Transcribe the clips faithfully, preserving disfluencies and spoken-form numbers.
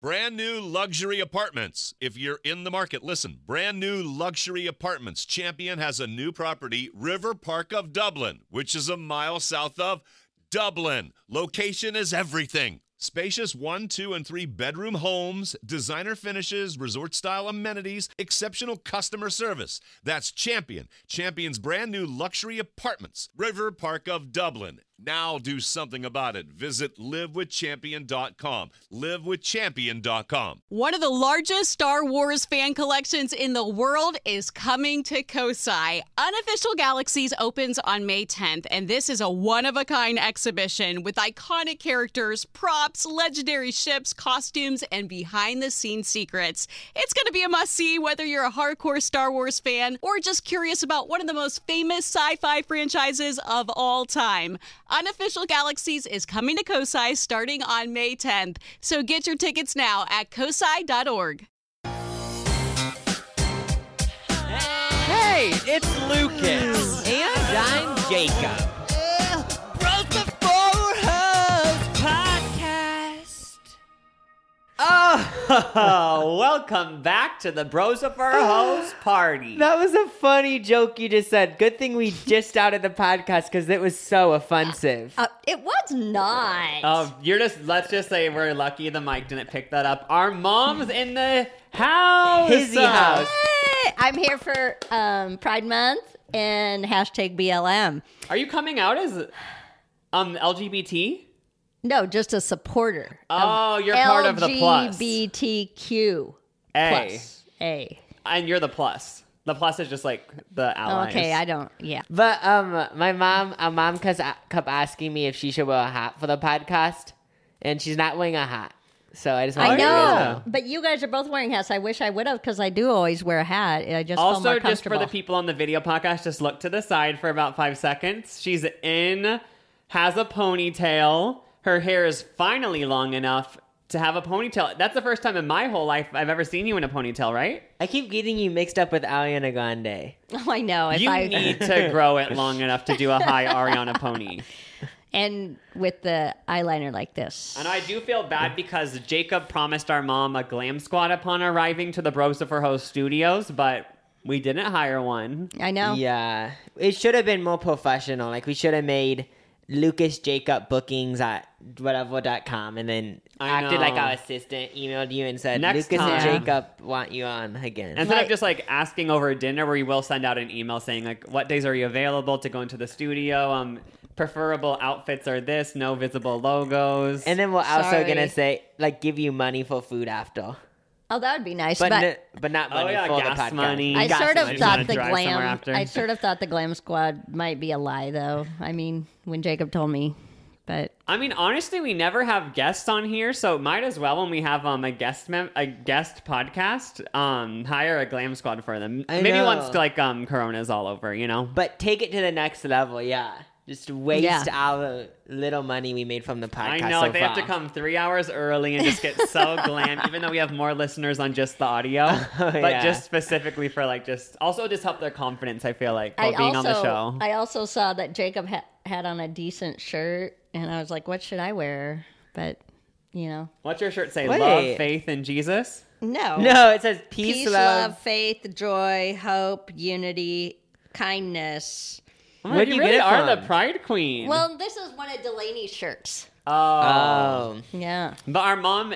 Brand new luxury apartments. If you're in the market, listen. Brand new luxury apartments. Champion has a new property, River Park of Dublin, which is a mile south of Dublin. Location is everything. Spacious one, two, and three bedroom homes, designer finishes, resort-style amenities, exceptional customer service. That's Champion. Champion's brand new luxury apartments. River Park of Dublin. Now do something about it. Visit live with champion dot com. live with champion dot com. One of the largest Star Wars fan collections in the world is coming to Kosai. Unofficial Galaxies opens on May tenth, and this is a one-of-a-kind exhibition with iconic characters, props, legendary ships, costumes, and behind-the-scenes secrets. It's going to be a must-see whether you're a hardcore Star Wars fan or just curious about one of the most famous sci-fi franchises of all time. Unofficial Galaxies is coming to Kosai starting on May tenth. So get your tickets now at kosai dot org. Hey, it's Lucas. And I'm Jacob. Bros Before Hoes Podcast. Oh, welcome back to the Bros Before Hoes Party. That was a funny joke you just said. Good thing we just started the podcast because it was so offensive. Uh, it was not. Oh, you're just, let's just say we're lucky the mic didn't pick that up. Our mom's in the house. Hizzy house. Hey, I'm here for um, Pride Month and hashtag B L M. Are you coming out as um L G B T? No, just a supporter. Oh, you're part of the plus. L G B T Q A. plus. A. And you're the plus. The plus is just like the allies. Okay, I don't, yeah. But um, my mom, our mom kept kept asking me if she should wear a hat for the podcast, and she's not wearing a hat. So I just want I to know, yeah. but you guys are both wearing hats. I wish I would have because I do always wear a hat. I just feel more Also, just for comfortable. the people on the video podcast, just look to the side for about five seconds. She's in, has a ponytail. Her hair is finally long enough to have a ponytail. That's the first time in my whole life I've ever seen you in a ponytail, right? I keep getting you mixed up with Ariana Grande. Oh, I know. If You I, need to grow it long enough to do a high Ariana pony. And with the eyeliner like this. And I do feel bad because Jacob promised our mom a glam squad upon arriving to the Bros Before Hoes studios, but we didn't hire one. I know. Yeah, it should have been more professional. Like we should have made Lucas Jacob bookings at whatever dot com and then I acted like know. our assistant emailed you and said Next Lucas and time. Jacob want you on again. Instead Like- of just like asking over dinner, where you will send out an email saying like, what days are you available to go into the studio? Um, preferable outfits are this, no visible logos. And then we're also Sorry. gonna say like give you money for food after, Oh, that would be nice. but But, n- but not Oh, money yeah, for gas the podcast. money. I Gas sort of money. Just wanna thought the drive somewhere glam. after. I sort of thought the glam squad might be a lie, though. I mean, when Jacob told me, but I mean, honestly, we never have guests on here, so might as well when we have um a guest mem- a guest podcast, um hire a glam squad for them. I Maybe know. once like um Corona's all over, you know. But take it to the next level, yeah. Just waste Yeah. our little money we made from the podcast. I know, so like they have to far. come three hours early and just get so glam, even though we have more listeners on just the audio, Oh, but yeah. just specifically for like just also just help their confidence. I feel like I while being also on the show. I also saw that Jacob ha- had on a decent shirt, and I was like, "What should I wear?" But you know, What's your shirt say? Wait. Love, faith, and Jesus. no, No, it says peace, peace, love. love, faith, joy, hope, unity, kindness. Oh, Where'd you you really get it are from? the Pride Queen. Well, this is one of Delaney's shirts. oh. Oh, Yeah. But our mom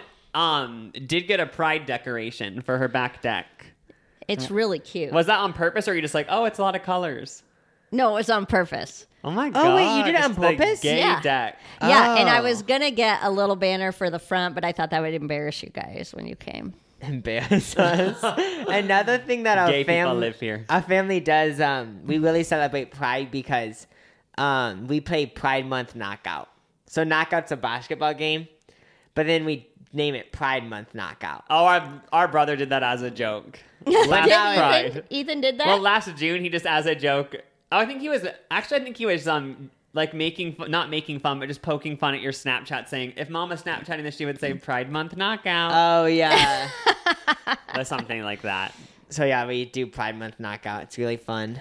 um did get a pride decoration for her back deck. It's really cute. Was that on purpose, or are you just like, oh, it's a lot of colors? No, it was on purpose. Oh my god! Oh, wait, you did it just on the purpose? Gay Yeah. deck. Yeah, and I Oh. was gonna get a little banner for the front, but I thought that would embarrass you guys when you came. embarrass us. Another thing that our Gay people family live here. our family does, um, we really celebrate Pride because um, we play Pride Month Knockout. So Knockout's a basketball game, but then we name it Pride Month Knockout. Oh, our our brother did that as a joke. Last Did Pride. Ethan, Ethan did that? Well, last June he just as a joke. Oh, I think he was actually. I think he was um like making fu- not making fun, but just poking fun at your Snapchat, saying if Mom was Snapchatting this, she would say Pride Month Knockout Oh yeah. or something like that. So yeah, we do Pride Month Knockout. It's really fun.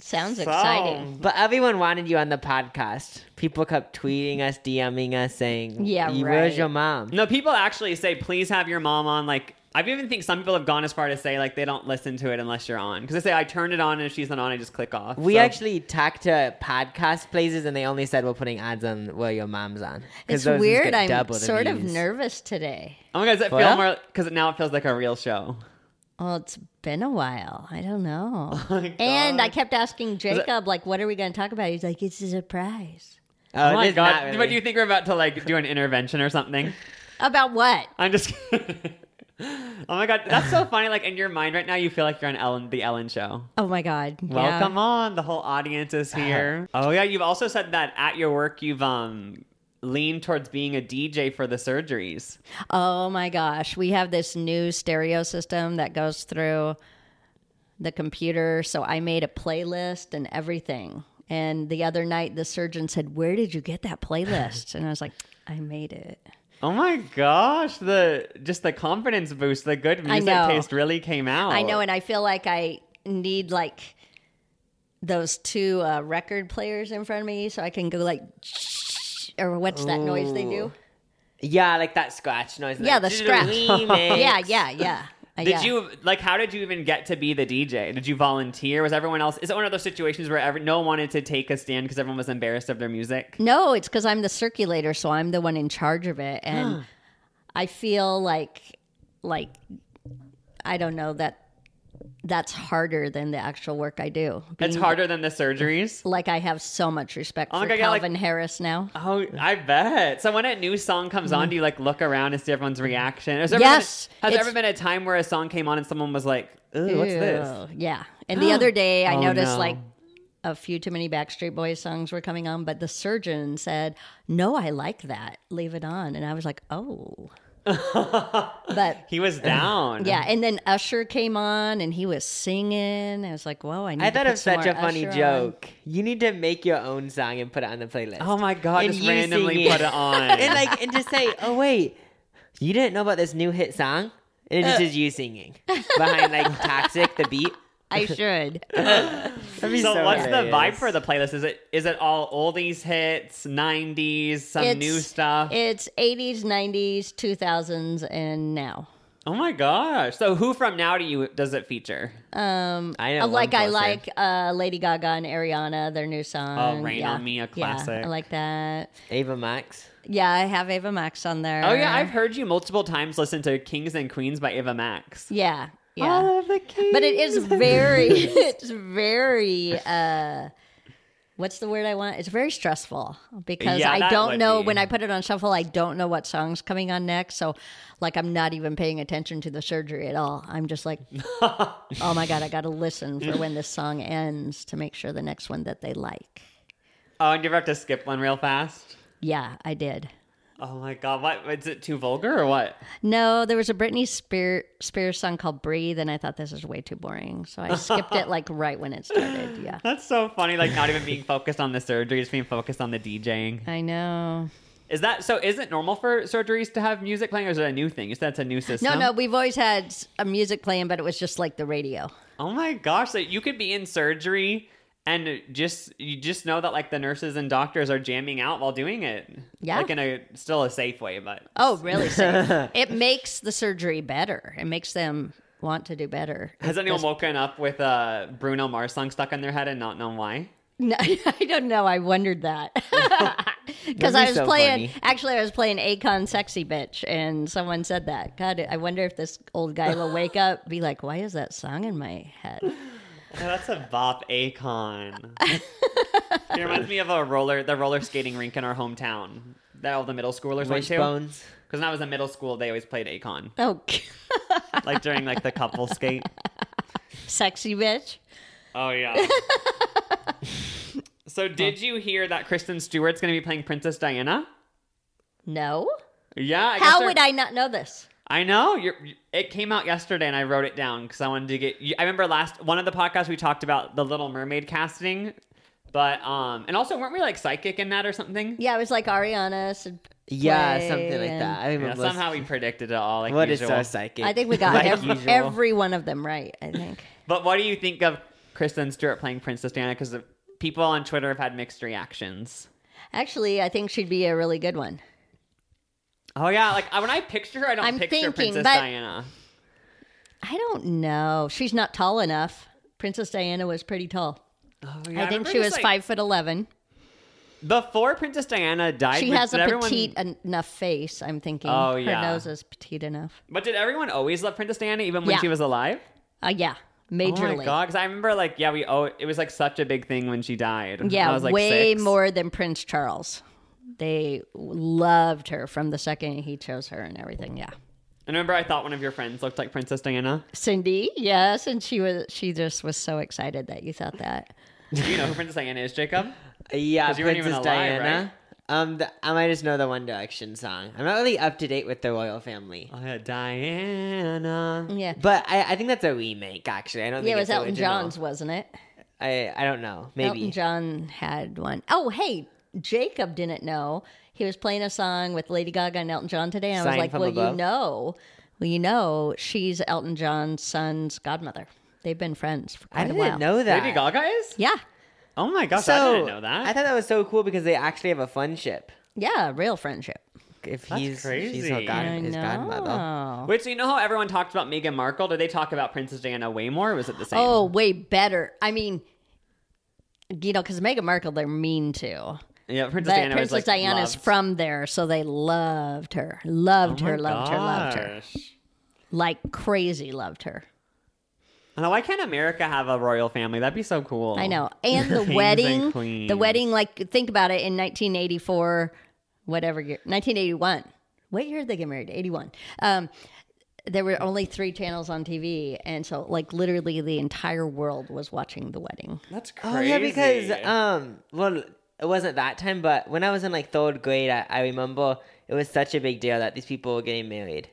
Sounds So- exciting. But everyone wanted you on the podcast. People kept tweeting us, DMing us, saying, Yeah, "Where's right. your mom?" No, people actually say, please have your mom on. Like, I even think some people have gone as far to say, like, they don't listen to it unless you're on. Because they say, I turned it on, and if she's not on, I just click off. We So- actually talked to podcast places, and they only said we're putting ads on where your mom's on. 'Cause It's those ones weird. get I'm double the sort of views. nervous today. Oh my God, does it feel Well? more... Because now it feels like a real show. Well, it's been a while. I don't know. Oh my and I God. kept asking Jacob, like, what are we going to talk about? He's like, it's a surprise. Oh, Oh my it is God. not really. What, do you think we're about to, like, do an intervention or something? About what? I'm just kidding. Oh my God, that's so funny. Like, in your mind right now, you feel like you're on Ellen, the Ellen show. Oh my God. Welcome Yeah. on. The whole audience is here. Oh yeah, you've also said that at your work you've um leaned towards being a D J for the surgeries. Oh my gosh. We have this new stereo system that goes through the computer. So I made a playlist and everything. And the other night, the surgeon said, where did you get that playlist? And I was like, I made it. Oh my gosh, the just the confidence boost, the good music know. taste really came out. I know. And I feel like I need like those two uh, record players in front of me so I can go like, or what's that noise they do? Yeah, like that scratch noise. Yeah, like, the scratch. remix. Yeah, yeah, yeah. Uh, Did yeah. you like? How did you even get to be the D J? Did you volunteer? Was everyone else? Is it one of those situations where every, no one wanted to take a stand because everyone was embarrassed of their music? No, it's because I'm the circulator, so I'm the one in charge of it, and I feel like, like, I don't know that that's harder than the actual work I do. It's Being- harder than the surgeries. Like I have so much respect Oh my for God, yeah, like- Calvin Harris now. Oh, I bet. So when a new song comes on, do you like look around and see everyone's reaction? Has there ever Yes, been, has there it's- ever been a time where a song came on and someone was like, "Ooh, what's this?" Ew, Yeah, and the other day I Oh, noticed no. like a few too many Backstreet Boys songs were coming on, but the surgeon said, "No, I like that. Leave it on." And I was like, "Oh." But He was down. yeah, and then Usher came on and he was singing. I was like, "Whoa, I need I to thought put it was some such a more funny Usher on." joke. You need to make your own song and put it on the playlist. Oh my God, And just you randomly sing put it on. and like, and just say, "Oh wait, you didn't know about this new hit song?" And it just is you singing behind like "Toxic" the beat. I should. That'd be so, what's the hilarious. vibe for the playlist? Is it is it all oldies hits, nineties, some It's- new stuff? It's eighties, nineties, two thousands, and now. Oh my gosh! So who from now do you does it feature? Um, I know uh, like one I person. like uh, Lady Gaga and Ariana, their new song. Oh, Rain yeah. on Me, a Yeah, classic. I like that. Ava Max. Yeah, I have Ava Max on there. Oh yeah, I've heard you multiple times listen to "Kings and Queens" by Ava Max. Yeah, yeah. All of the kings. But it is very, it's very, uh, what's the word I want? It's very stressful because Yeah, I that don't would know be. when I put it on shuffle, I don't know what song's coming on next. So, like, I'm not even paying attention to the surgery at all. I'm just like, oh my God, I got to listen for when this song ends to make sure the next one that they like. Oh, and you ever have to skip one real fast? Yeah, I did. Oh my God! What is it? Too vulgar or what? No, there was a Britney Spears, Spears song called "Breathe," and I thought this is way too boring, so I skipped it like right when it started. Yeah, That's so funny. Like not even being focused on the surgery, just being focused on the DJing. I know. Is that so? Is it normal for surgeries to have music playing, or is it a new thing? You said it's a new system. No, no, we've always had a music playing, but it was just like the radio. Oh my gosh! So you could be in surgery and just you just know that like the nurses and doctors are jamming out while doing it. Yeah. like in a still a safe way, but Oh, really safe. It makes the surgery better. It makes them want to do better. has anyone This- woken up with a Bruno Mars song stuck in their head and not known why? No, I don't know. I wondered that. Because That'd I be was so playing, funny. actually, I was playing Akon Sexy Bitch, and someone said that. God, I wonder if this old guy will wake up, be like, why is that song in my head? Oh, that's a bop, Akon. It reminds me of a roller, the roller skating rink in our hometown that all the middle schoolers went to. Wishbones. Because when I was in middle school, they always played Akon, Oh, like during like the couple skate. Sexy Bitch. Oh yeah. So did you hear that Kristen Stewart's going to be playing Princess Diana? No? Yeah. I guess How they're- would I not know this? I know. You're, it came out yesterday, and I wrote it down because I wanted to get. I remember last one of the podcasts we talked about the Little Mermaid casting, but um, and also weren't we like psychic in that or something? Yeah, it was like Ariana. should Yeah, play something like and- that. I Yeah, remember. somehow we predicted it all like what is usual. so psychic? I think we got Like ev- usual. every one of them right, I think. But what do you think of Kristen Stewart playing Princess Diana because people on Twitter have had mixed reactions. Actually, I think she'd be a really good one. Oh yeah, like when I picture her, I don't I'm picture thinking, Princess but- Diana. I don't know. She's not tall enough. Princess Diana was pretty tall. Oh, yeah, I think remember she this, was like, five foot eleven. Before Princess Diana died. She but has a did everyone- petite en- enough face. I'm thinking. Oh, Her yeah. nose is petite enough. But did everyone always love Princess Diana even when Yeah. she was alive? Uh, yeah, Oh majorly. my god! Because I remember, like, yeah, we oh, it was like such a big thing when she died. Yeah, I was, like, way six. more than Prince Charles. They loved her from the second he chose her and everything. Yeah. And remember, I thought one of your friends looked like Princess Diana. Cindy, yes, and she was she just was so excited that you thought that. Do you know who Princess Diana is, Jacob? Yeah, 'Cause you weren't Princess even alive, Diana. Um, the, I might just know the One Direction song. I'm not really up to date with the royal family, Oh yeah, Diana. Yeah. but I, I think that's a remake. Actually, I don't Yeah, think it was it's Elton original. John's, wasn't it? I I don't know. Maybe. Elton John had one. Oh, hey, Jacob didn't know. He was playing a song with Lady Gaga and Elton John today, and I was Sign like, from well, you above? know, well, you know, she's Elton John's son's godmother. They've been friends for quite I a didn't while. know that. Lady Gaga is? Yeah, Oh my gosh, So I didn't know that. I thought that was so cool because they actually have a fun ship. yeah, real friendship. If That's he's she's crazy. her god, I his godmother. know. Wait, so you know how everyone talked about Meghan Markle? Did they talk about Princess Diana way more, or was it the same? Oh, way better. I mean, you know, because Meghan Markle, they're mean to. yeah, Princess But Diana Princess was like Diana's loved. from there, so they loved her. Loved Oh her, my loved her, loved her. gosh. Like crazy loved her. Now, why can't America have a royal family? That'd be so cool. I know. And the Kings and wedding, queens. the wedding, like, think about it in nineteen eighty-four, whatever year, nineteen eighty-one. What year did they get married? eighty-one. Um, there were only three channels on T V. And so, like, literally the entire world was watching the wedding. That's crazy. Oh yeah, because um, well, it wasn't that time, but when I was in like third grade, I, I remember it was such a big deal that these people were getting married.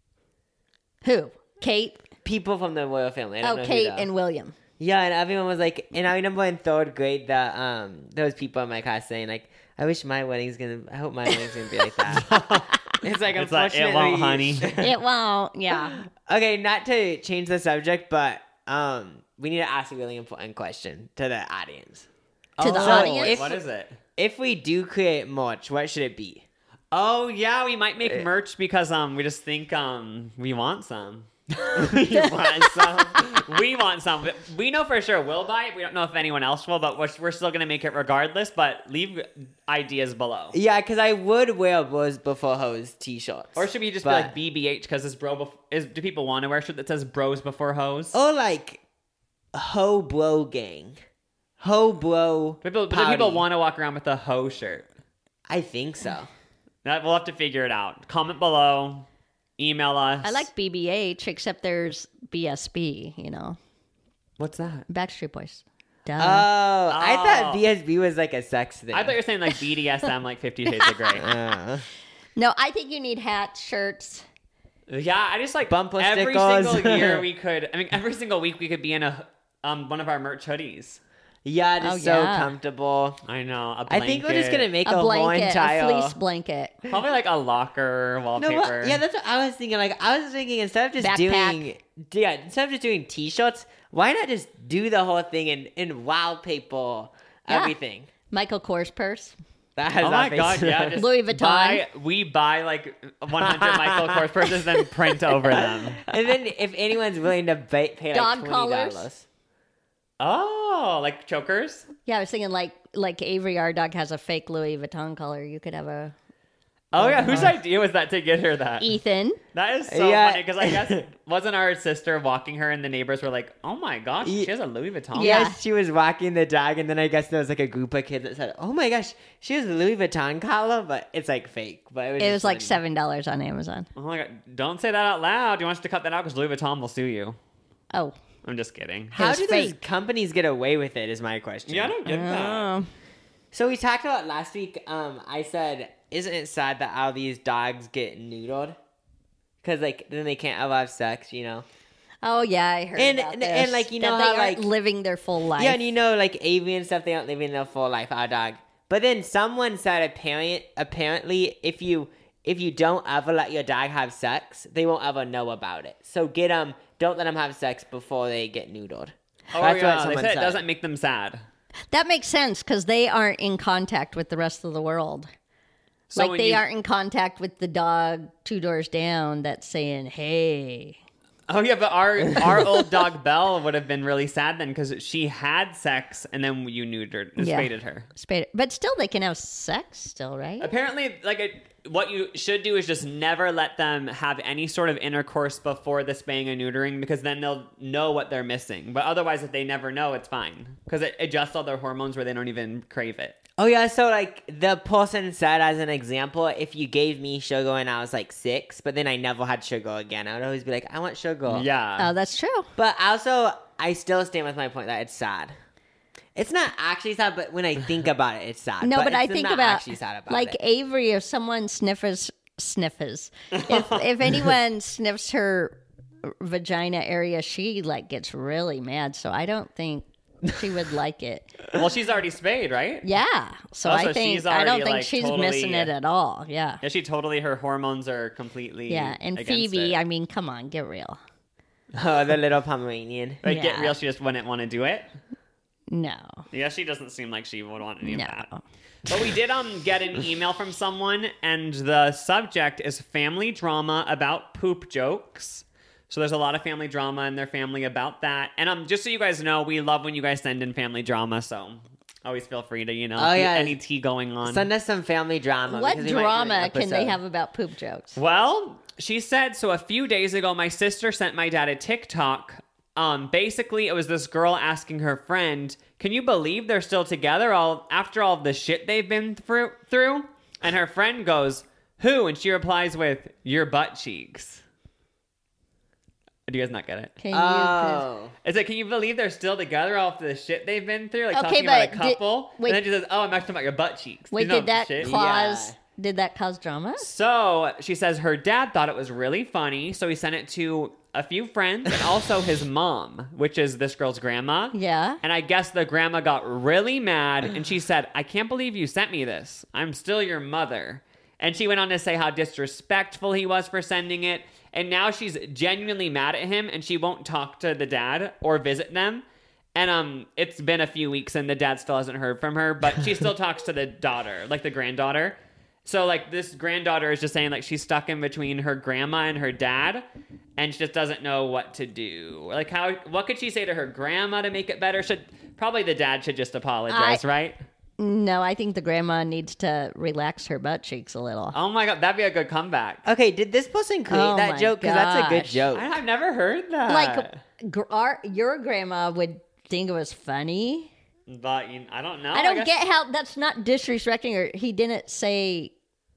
Who? Kate? People from the royal family. I don't Oh, know who Kate they are. and William. Yeah, and everyone was like, and I remember in third grade that um, there was people in my class saying like, I wish my wedding's gonna, I hope my wedding's gonna be like that. It's like, It's like, it unfortunately, won't, honey. It won't. Yeah. Okay, not to change the subject, but um, we need to ask a really important question to the audience. To the Oh, audience? if- what is it? If we do create merch, what should it be? Oh yeah, we might Eh. make merch because um we just think um we want some. we want some. We want some. But we know for sure we'll buy it. We don't know if anyone else will, but we're, we're still gonna make it regardless. But leave ideas below. Yeah, because I would wear Bros Before Hoes t-shirts. Or should we just but- be like B B H because is bro bef- is do people want to wear a shirt that says bros before hoes? Or like Ho Bro Gang. Ho Bro People, but do Party. people want to walk around with a hoe shirt? I think so. That we'll have to figure it out. Comment below. Email us. I like B B H, except there's B S B, you know, What's that? Backstreet Boys. Duh. Oh, I thought Oh. B S B was like a sex thing. I thought you were saying like B D S M, like Fifty Shades of Grey. Uh, no, I think you need hats, shirts. Yeah, I just like Bumper every stickers. single year we could. I mean, every single week we could be in a um one of our merch hoodies. yeah, just Oh, so yeah. comfortable. I know. A I think we're just gonna blanket. make A a, whole blanket, entire. a fleece blanket. probably like a locker No, wallpaper. what? Yeah, that's what I was thinking. Like, I was thinking instead of just Backpack. doing, yeah, instead of just doing t-shirts, why not just do the whole thing in in wallpaper Yeah. everything? Michael Kors purse. That has Oh that my face. god! Yeah, just Louis Vuitton. Buy, we buy like one hundred Michael Kors purses, then print over them. And then if anyone's willing to pay, pay like Dog twenty collars. dollars. Oh, like chokers? Yeah, I was thinking like like Avery, our dog, has a fake Louis Vuitton collar. You could have a Oh yeah, whose idea was that to get her that? Ethan. That is so Yeah. funny because I guess wasn't our sister walking her and the neighbors were like, "Oh my gosh, Ye- she has a Louis Vuitton." Yeah. Yes, she was walking the dog, and then I guess there was like a group of kids that said, "Oh my gosh, she has a Louis Vuitton collar," but it's like fake. But it was, It just was like funny. seven dollars on Amazon. Oh my god! Don't say that out loud. Do you want us to cut that out? Because Louis Vuitton will sue you. Oh, I'm just kidding. How was do those fake. companies get away with it? Is my question. Yeah, I don't get that. Oh. So we talked about last week. Um, I said, isn't it sad that all these dogs get neutered? Because like then they can't ever have sex, you know. Oh yeah, I heard And- about and- this. and, like, you That know they how, aren't like- living their full life. Yeah, and you know, like Avery and stuff, they aren't living their full life. Our dog. But then someone said, apparent, apparently, if you if you don't ever let your dog have sex, they won't ever know about it. So get them. Don't let them have sex before they get neutered. Oh, That's yeah. what They someone said it said. doesn't make them sad. That makes sense because they aren't in contact with the rest of the world. So like when they you- aren't in contact with the dog two doors down that's saying, hey. Oh yeah, but our our old dog Belle would have been really sad then because she had sex and then you neutered, Yeah. spaded her. Spade. But still, they can have sex still, right? Apparently, like it, what you should do is just never let them have any sort of intercourse before the spaying and neutering because then they'll know what they're missing. But otherwise, if they never know, it's fine because it adjusts all their hormones where they don't even crave it. Oh yeah, so like the person said as an example, if you gave me sugar when I was like six, but then I never had sugar again, I would always be like, I want sugar. Yeah. Oh, that's true. But also, I still stand with my point that it's sad. It's not actually sad, but when I think about it, it's sad. No, but, I it's think not about, actually sad about like it. Avery, if someone sniffers, sniffers, if, if anyone sniffs her vagina area, she like gets really mad. So I don't think she would like it. Well, she's already spayed, right? Yeah. So Also, I think she's I don't already, think like, she's totally- missing it at all. Yeah. Yeah, she totally, her hormones are completely. Yeah. And against Phoebe, it. I mean, come on, get real. Oh, the little Pomeranian. Like, get Yeah. real, she just wouldn't want to do it. No. Yeah, she doesn't seem like she would want any of No. that. But we did um get an email from someone, and the subject is family drama about poop jokes. So there's a lot of family drama in their family about that. And um, just so you guys know, we love when you guys send in family drama. So always feel free to, you know, Oh, keep yeah. any tea going on. Send us some family drama. What because we might do an drama can they episode. have about poop jokes? Well, she said, so a few days ago, my sister sent my dad a TikTok. Um, basically, it was this girl asking her friend, can you believe they're still together all after all of the shit they've been through? through? And her friend goes, who? And she replies with, your butt cheeks. Do you guys not get it? Can you? Oh. It's like, can you believe they're still together all the shit they've been through? Like Okay, talking about a but did- couple. wait. and then she says, oh, I'm actually talking about your butt cheeks. Wait, You know did that shit? cause? Yeah. Did that cause drama? So she says her dad thought it was really funny, so he sent it to a few friends and also his mom, which is this girl's grandma. Yeah. And I guess the grandma got really mad and she said, I can't believe you sent me this. I'm still your mother. And she went on to say how disrespectful he was for sending it. And now she's genuinely mad at him and she won't talk to the dad or visit them. And um, it's been a few weeks and the dad still hasn't heard from her, but she still talks to the daughter, like the granddaughter. So like this granddaughter is just saying like she's stuck in between her grandma and her dad and she just doesn't know what to do. Like how, what could she say to her grandma to make it better? Should probably the dad should just apologize, I- right? No, I think the grandma needs to relax her butt cheeks a little. Oh my God, that'd be a good comeback. Okay, did this person create Oh that my joke? Because that's a good gosh. joke. I, I've never heard that. Like, gr- our, your grandma would think it was funny. but you, I don't know. I don't guess- get how that's not disrespecting her. He didn't say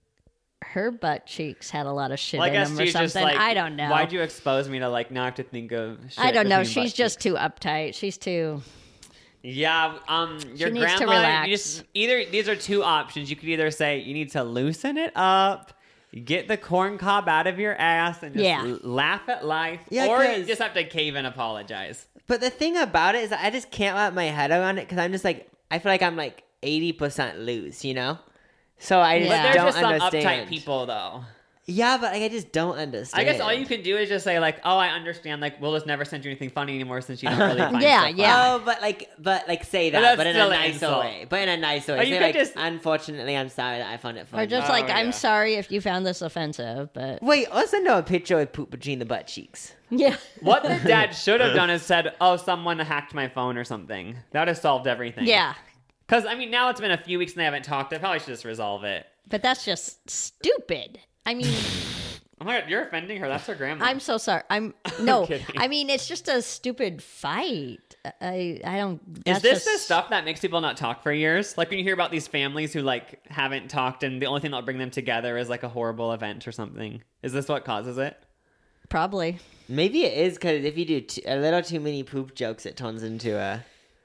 her butt cheeks had a lot of shit Well, I in guess them or she's just something. like, I don't know. Why'd you expose me to like now I have to think of shit I don't know. between She's butt just cheeks? too uptight. She's too. Yeah, um, your She needs to grandma. relax. You just either these are two options. You could either say you need to loosen it up, get the corn cob out of your ass, and just Yeah. l- laugh at life, Yeah, or you 'cause- just have to cave and apologize. But the thing about it is I just can't wrap my head around it because I'm just like, I feel like I'm like eighty percent loose, you know? So I just Yeah. But there's don't just some understand. uptight people, though. Yeah, but like, I just don't understand. I guess all you can do is just say like, "Oh, I understand. Like, we'll just never send you anything funny anymore since you don't really find Yeah, stuff yeah. funny." Oh, but like, but like, say But that, that's but in a still an nicer insult. way. But in a nicer way. Or you Say could like, just- unfortunately, I'm sorry that I found it funny. Or just Oh, like, yeah. I'm sorry if you found this offensive, but Wait, also know a picture with poop between the butt cheeks. yeah. What the dad should have done is said, "Oh, someone hacked my phone or something." That would have solved everything. Yeah. Because I mean, now it's been a few weeks and they haven't talked. I probably should just resolve it. But that's just stupid. I mean, Oh my God, you're offending her. That's her grandma. I'm so sorry. I'm no. kidding. I mean, it's just a stupid fight. I I don't. Is That's this just, the stuff that makes people not talk for years? Like when you hear about these families who like haven't talked and the only thing that'll bring them together is like a horrible event or something. Is this what causes it? Probably. Maybe it is because if you do t- a little too many poop jokes, it turns into a.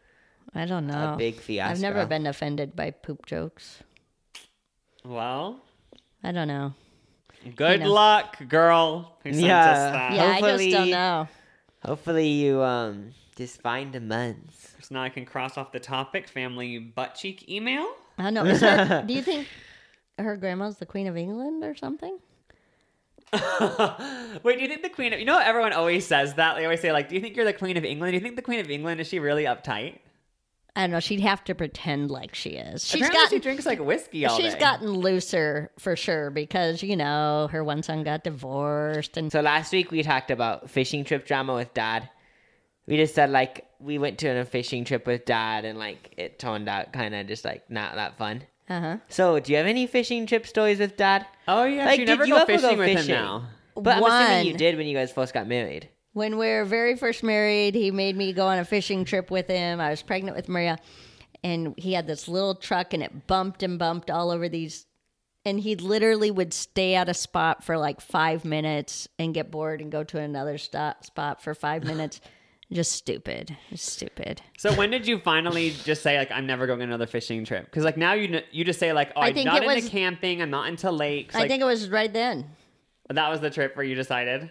I don't know. big fiasco. I've never been offended by poop jokes. Well, I don't know. good know. luck, girl. Who sent Yeah. us that. Yeah, I just Hopefully- don't know. Hopefully, you um just find a month. So now I can cross off the topic. Family butt cheek email. I don't know. Is her, do you think her grandma's the Queen of England or something? Wait, do you think the Queen of... You know everyone always says that? They always say, like, do you think you're the Queen of England? Do you think the Queen of England, is she really uptight? I don't know. She'd have to pretend like she is. She's Apparently gotten she drinks, like, whiskey all she's day. gotten looser for sure because you know her one son got divorced and So last week we talked about fishing trip drama with Dad. We just said like we went to a fishing trip with Dad and like it turned out kind of just like not that fun. uh huh. So do you have any fishing trip stories with Dad? Oh, yeah. Like, you did never you go ever go fishing with him fishing? now. But I'm assuming you One. did when you guys first got married. When we were very first married, he made me go on a fishing trip with him. I was pregnant with Maria, and he had this little truck, and it bumped and bumped all over these. And he literally would stay at a spot for like five minutes and get bored and go to another stop, spot for five minutes. Just stupid. Just stupid. So when did you finally just say, like, I'm never going on another fishing trip? Because, like, now you kn- you just say, like, oh, I I'm think not it into was- camping. I'm not into lakes. I Like, think it was right then. that was the trip where you decided?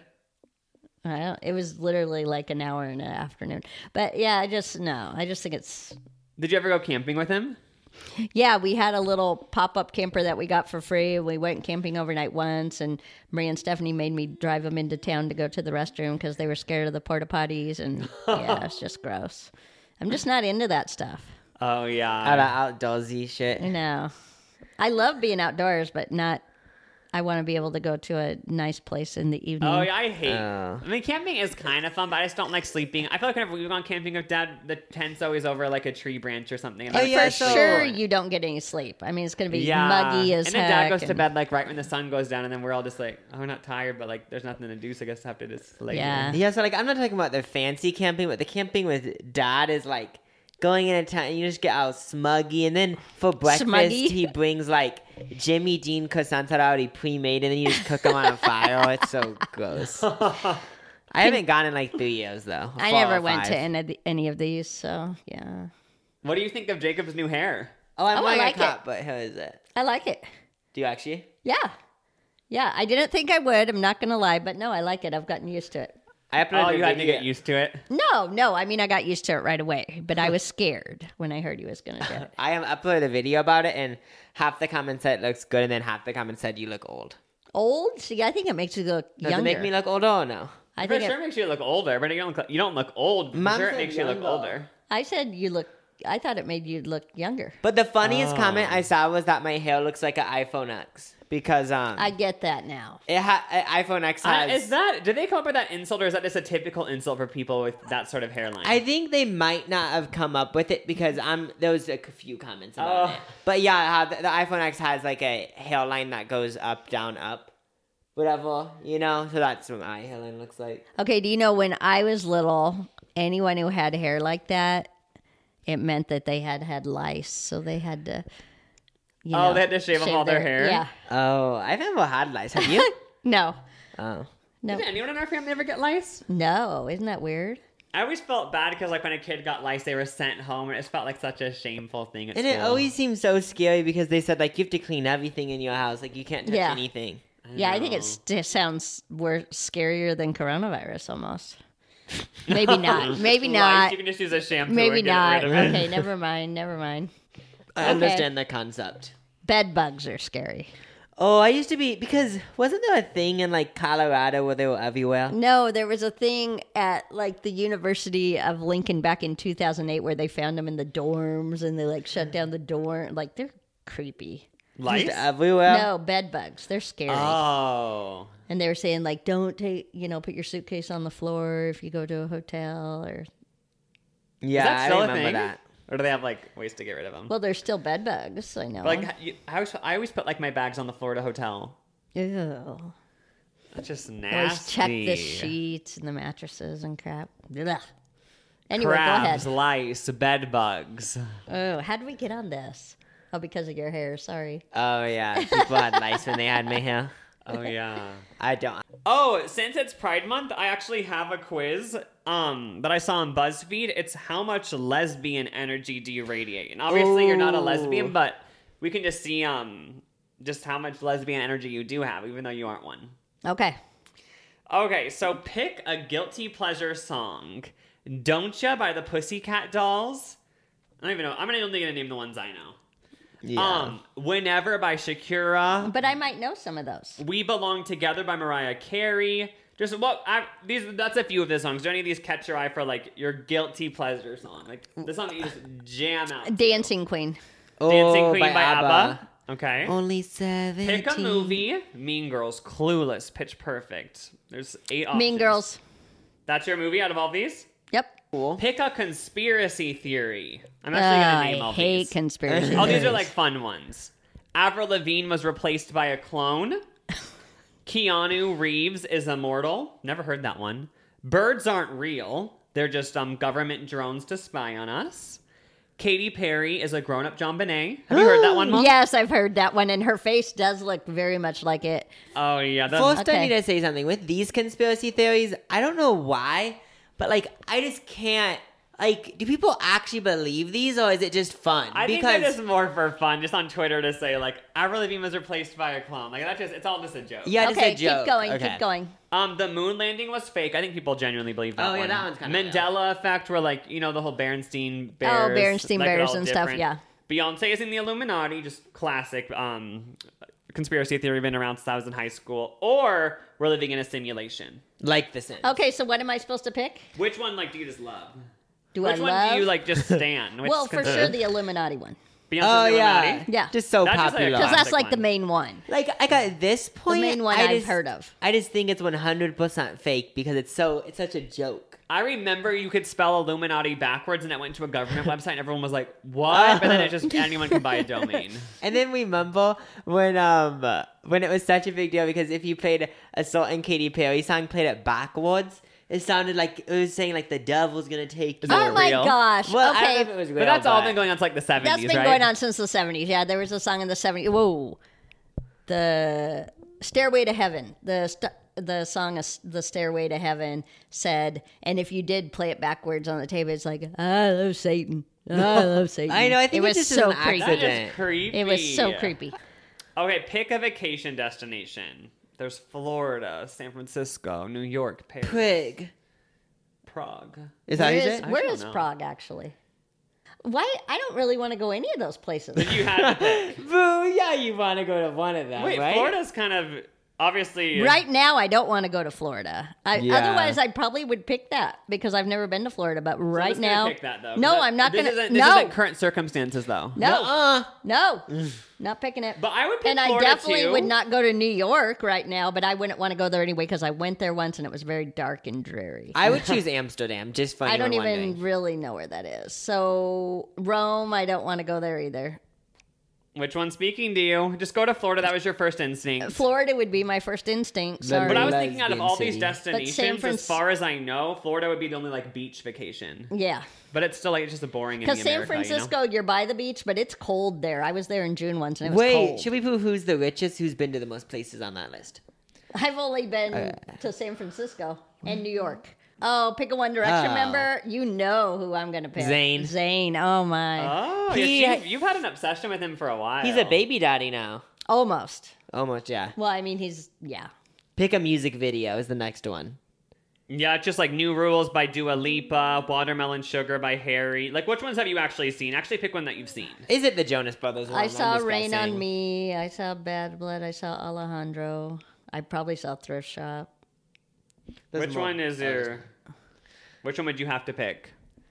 I don't, it was literally like an hour in the afternoon. But yeah, I just, no. I just think it's Did you ever go camping with him? Yeah, we had a little pop-up camper that we got for free. We went camping overnight once, and Maria and Stephanie made me drive them into town to go to the restroom because they were scared of the porta potties, and yeah, it's just gross. I'm just not into that stuff. Oh, All yeah. that outdoorsy shit. You know, I love being outdoors, but not. I want to be able to go to a nice place in the evening. Oh, yeah, I hate. Oh. I mean, camping is kind of fun, but I just don't like sleeping. I feel like whenever we've gone camping with Dad, the tent's always over like a tree branch or something. And Oh, that's yeah, For like, so- sure, you don't get any sleep. I mean, it's going to be yeah. muggy as and then heck. Dad goes to and- bed like right when the sun goes down, and then we're all just like, oh, we're not tired, but like there's nothing to do, so I guess I have to just lay Yeah. here. Yeah, so like I'm not talking about the fancy camping, but the camping with Dad is like going in a town and you just get all smuggy, and then for breakfast Smuggy? he brings like Jimmy Dean croissants that are already pre-made, and then you just cook them on a fire. It's so gross. I haven't gone in like three years though. I Four never or went to five. any of, the, any of these, so yeah. What do you think of Jacob's new hair? Oh, I'm Oh, I wearing like a cup, it. but how is it? I like it. Do you actually? Yeah. Yeah, I didn't think I would. I'm not going to lie, but no, I like it. I've gotten used to it. I uploaded Oh, a you had to video- get used to it. No, no, I mean, I got used to it right away, but I was scared when I heard he was going to do it. I am uploaded a video about it, and half the comments said it looks good, and then half the comments said you look old. Old? See, I think it makes you look Does younger. it make me look older or no? I For think sure it, makes you look older, but you don't look, you don't look old. For Mom sure it said makes you look younger. older. I said you look, I thought it made you look younger. But the funniest Oh. comment I saw was that my hair looks like an iPhone X because um, I get that now. it ha- uh, iPhone X Uh, has. is that, did they come up with that insult, or is that just a typical insult for people with that sort of hairline? I think they might not have come up with it because I'm there was a few comments about Oh. it. But yeah, uh, the, the iPhone X has like a hairline that goes up, down, up, whatever, you know. So that's what my hairline looks like. Okay, do you know when I was little, anyone who had hair like that, it meant that they had had lice, so they had to. You Oh, know, they had to shave off all their hair? Yeah. Oh, I've never had lice. Have you? No. Oh. No. Did anyone in our family ever get lice? No. Isn't that weird? I always felt bad because, like, when a kid got lice, they were sent home, and it just felt like such a shameful thing at And school. it always seems so scary because they said like you have to clean everything in your house, like you can't touch Yeah. anything. Yeah, I think know. it st- sounds worse, scarier than coronavirus almost. Maybe not. Maybe Lice, not. you can just use a shampoo Maybe and get not. rid of it. Okay, never mind. Never mind. I Okay. understand the concept. Bed bugs are scary. Oh, I used to be because wasn't there a thing in like Colorado where they were everywhere? No, there was a thing at like the University of Lincoln back in two thousand eight where they found them in the dorms and they like shut down the door. Like they're creepy. Lice? Just everywhere. No, bed bugs. They're scary. Oh. And they were saying like, don't take, you know, put your suitcase on the floor if you go to a hotel or. Yeah, Is that still I a remember thing? that. Or do they have, like, ways to get rid of them? Well, there's still bed bugs. I know. But, like, you, I, always, I always put, like, my bags on the floor at a hotel. Ew. That's just Always nasty. check the sheets and the mattresses and crap. Ugh. Anyway, Crabs, go ahead. lice, bed bugs. Oh, how did we get on this? Oh, because of your hair. Sorry. Oh yeah, people had lice when they had my hair. Oh, yeah. I don't. Oh, since it's Pride Month, I actually have a quiz um, that I saw on BuzzFeed. It's how much lesbian energy do you radiate? And obviously, you're not a Ooh. lesbian, but we can just see um, just how much lesbian energy you do have, even though you aren't one. Okay. Okay, so pick a guilty pleasure song. Don't Ya by the Pussycat Dolls. I don't even know. I'm only gonna name the ones I know. Yeah. Um, Whenever by Shakira. But I might know some of those. We Belong Together by Mariah Carey. Just what I these that's a few of the songs. Do any of these catch your eye for like your guilty pleasure song? Like the song that you just jam out. Dancing Queen. Oh, Dancing Queen by, by ABBA. ABBA. Okay. Only seventeen. Pick a movie. Mean Girls, Clueless, Pitch Perfect. There's eight options. Mean Girls. That's your movie out of all these? Yep. Cool. Pick a conspiracy theory. I'm actually Uh, gonna name I all hate these. conspiracy. Oh, these are theories. like fun ones. Avril Lavigne was replaced by a clone. Keanu Reeves is immortal. Never heard that one. Birds aren't real. They're just um government drones to spy on us. Katy Perry is a grown-up John Bonet. Have you heard that one, Mom? Yes, I've heard that one, and her face does look very much like it. Oh, yeah. That, First, I Okay. need to say something. With these conspiracy theories, I don't know why, but like, I just can't. Like, do people actually believe these, or is it just fun? I think because they're just more for fun, just on Twitter to say, like, Avril Lavigne was replaced by a clone. Like, that's just, it's all just a joke. yeah, just Okay, a joke. keep going, Okay. keep going. Um, the moon landing was fake. I think people genuinely believe that Oh, one. yeah, that one's kinda Mandela effect, where like you know the whole Berenstein Bears. Oh, Berenstein like, it Bears all and stuff, different. yeah. Beyonce is in the Illuminati, just classic um conspiracy theory, been around since I was in high school. Or we're living in a simulation. Like the Sims. Okay, so what am I supposed to pick? Which one like do you just love? Do Which I one love? do you like just stand? Which well, is for considered- sure the Illuminati one. Beyonce's Oh yeah, Illuminati? Yeah. just so That's just like a popular. Because that's Classic like the one. main one. Like, like at this point, main one I I've just, heard of. I just think it's one hundred percent fake because it's so it's such a joke. I remember you could spell Illuminati backwards, and it went to a government website, and everyone was like, "What?" But then it just anyone could buy a domain. And then remember when um when it was such a big deal because if you played a certain Katy Perry song, played it backwards, it sounded like it was saying like the devil's gonna take you. Is it Oh my real? gosh. Well, I don't know okay. if it was real, But that's all but- been going on since like the seventies, That's been right? going on since the seventies. Yeah, there was a song in the seventies. Whoa. The Stairway to Heaven. The st- the song of The Stairway to Heaven said, and if you did play it backwards on the tape, it's like, I love Satan. I love Satan. I know. I think it it was just so is an creepy. That accident. is creepy. It was so creepy. Okay, pick a vacation destination. There's Florida, San Francisco, New York, Paris, Prig. Prague. Is that how Where you is, say it? I where don't is know. Prague, actually? Why? I don't really want to go any of those places. You had to pick. Boo! Yeah, you want to go to one of them, Wait, right? Florida's kind of obviously Right now, I don't want to go to Florida. I, Yeah. Otherwise, I probably would pick that because I've never been to Florida. But So I'm right just gonna now, pick that, though. no, That- I'm not this going to. isn't- This No, isn't current circumstances, though. no, Uh-uh. no, not picking it. But I would pick and I Florida definitely too. would not go to New York right now. But I wouldn't want to go there anyway because I went there once and it was very dark and dreary. I would choose Amsterdam. Just funny. I don't we're even wondering. really know where that is. So Rome, I don't want to go there either. Which one's speaking to you? Just go to Florida. That was your first instinct. Florida would be my first instinct. Sorry. But I was Lesbian thinking out of all these city. destinations, Fran- as far as I know, Florida would be the only like beach vacation. yeah. But it's still like it's just a boring. Because San America, Francisco, You know? you're by the beach, but it's cold there. I was there in June once, and it was Wait, cold. should we prove who's the richest? Who's been to the most places on that list? I've only been to San Francisco and New York. Oh, pick a One Direction Oh. member. You know who I'm going to pick. Zayn. Zayn. Oh, my. Oh, He- yeah, you've, you've had an obsession with him for a while. He's a baby daddy now. Almost. Almost, yeah. Well, I mean, he's, yeah. Pick a music video is the next one. Yeah, it's just like New Rules by Dua Lipa, Watermelon Sugar by Harry. Like, which ones have you actually seen? Actually, pick one that you've seen. Is it the Jonas Brothers one? I I'm saw just Rain guessing. on Me. I saw Bad Blood. I saw Alejandro. I probably saw Thrift Shop. There's which more. one is Oh, there's your? Which one would you have to pick?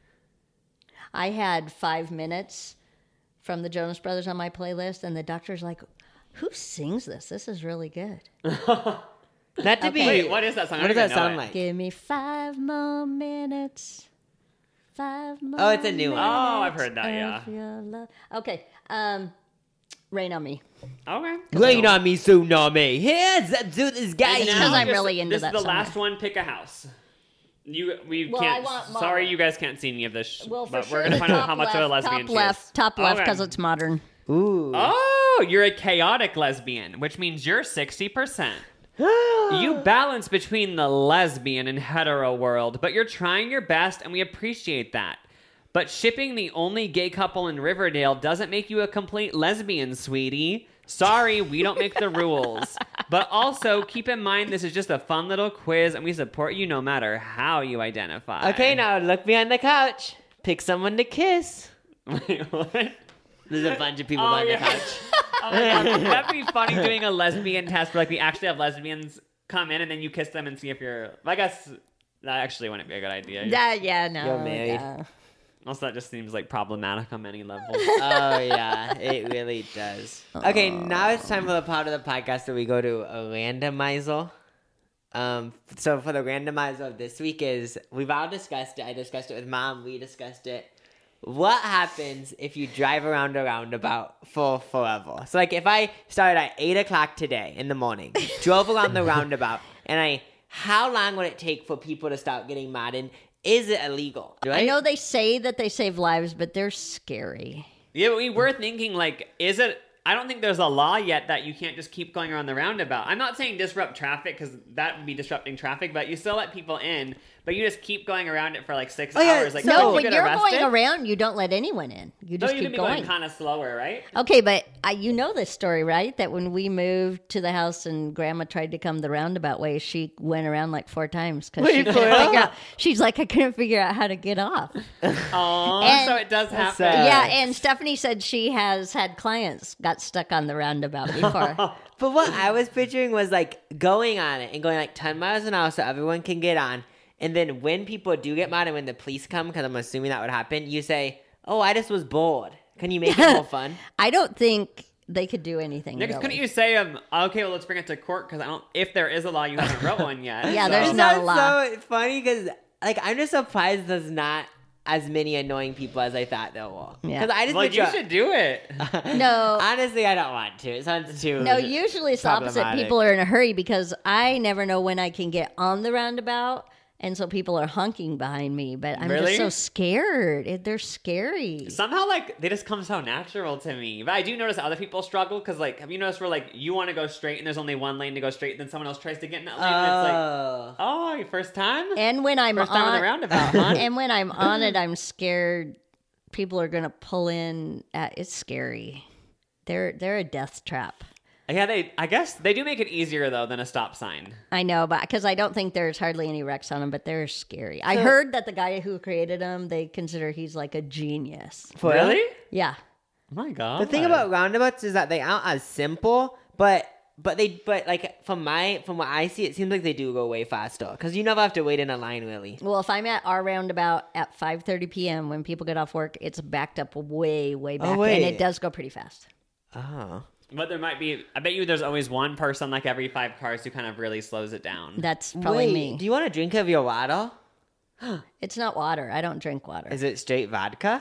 I had five minutes from the Jonas Brothers on my playlist, and the doctor's like, who sings this? This is really good. That to be. Okay. Wait, what is that song? I What don't does that even know sound it. like? Give me five more minutes. Five more Oh, it's a new one. Oh, I've heard that, minutes yeah. of your love. Okay. Um, Rain on Me. Okay. Rain on me, tsunami. Here's that do this guy. And Because now, I'm just- really into this that is the song. last one. Pick a house. You we Well, I can't. want Sorry, modern. you guys can't see any of this. sh- Well, for but sure, we're gonna the find out top how much left, of a lesbian top she left, is. top left, Okay. because it's modern. Ooh. Oh, you're a chaotic lesbian, which means you're sixty percent. You balance between the lesbian and hetero world, but you're trying your best, and we appreciate that. But shipping the only gay couple in Riverdale doesn't make you a complete lesbian, sweetie. Sorry, we don't make the rules. But also, keep in mind this is just a fun little quiz, and we support you no matter how you identify. Okay, now look behind the couch. Pick someone to kiss. Wait, what? There's a bunch of people Oh, on yeah. the couch. Oh my God. That'd be funny doing a lesbian test where like we actually have lesbians come in and then you kiss them and see if you're. I guess that actually wouldn't be a good idea. Yeah, yeah, no. You're married. yeah. Also, that just seems like problematic on many levels. Oh yeah, it really does. Okay, now it's time for the part of the podcast where we go to a randomizer. Um, so for the randomizer of this week is we've all discussed it. I discussed it with Mom. We discussed it. What happens if you drive around a roundabout for forever? So like if I started at eight o'clock today in the morning, drove around the roundabout, and I, how long would it take for people to start getting mad? And is it illegal? Right? I know they say that they save lives, but they're scary. Yeah, but we were thinking, like, is it... I don't think there's a law yet that you can't just keep going around the roundabout. I'm not saying disrupt traffic, because that would be disrupting traffic, but you still let people in, but you just keep going around it for, like, six Oh, yeah, hours. Like, so- don't No, you when get you're arrested? going around, you don't let anyone in. You No, just you keep can be going. going kind of slower, right? Okay, but I, you know this story, right? That when we moved to the house and Grandma tried to come the roundabout way, she went around like four times because she Wait, couldn't for real? figure out. She's like, I couldn't figure out how to get off. Oh, And- so it does happen. sad. Yeah, and Stephanie said she has had clients got stuck on the roundabout before. But what I was picturing was like going on it and going like ten miles an hour so everyone can get on. And then when people do get mad and when the police come, because I'm assuming that would happen, you say, oh, I just was bored. Can you make it more fun? I don't think they could do anything. Nick, really. couldn't you say, um, okay, well, let's bring it to court, because I don't... If there is a law, you haven't wrote one yet. Yeah, so- there's It's not a not law. so funny because like I'm just surprised there's not as many annoying people as I thought there were. Yeah. Because I just Well, you picture- should do it. No. Honestly, I don't want to. It sounds too. No, usually it's the opposite. problematic. People are in a hurry because I never know when I can get on the roundabout. And so people are honking behind me, but I'm Really? just so scared. It, they're scary. Somehow, like, they just come so natural to me. But I do notice other people struggle, because, like, have you noticed where, like, you want to go straight and there's only one lane to go straight, then someone else tries to get in that lane, and it's like, Oh. oh, your first time? And when I'm First time on on the roundabout, huh? and when I'm on it, I'm scared people are gonna pull in. At, it's scary. They're they're a death trap. Yeah, they. I guess they do make it easier, though, than a stop sign. I know, but because I don't think there's hardly any wrecks on them, but they're scary. I heard that the guy who created them, they consider he's like a genius. For real? Really? Yeah. Oh my god. The thing about roundabouts is that they aren't as simple, but but they but like from my from what I see, it seems like they do go way faster because you never have to wait in a line really. Well, if I'm at our roundabout at five thirty p.m. when people get off work, it's backed up way, way back, and wait. it does go pretty fast. Oh, But there might be. I bet you there's always one person, like every five cars, who kind of really slows it down. That's probably wait, me. do you want a drink of your water? It's not water. I don't drink water. Is it straight vodka?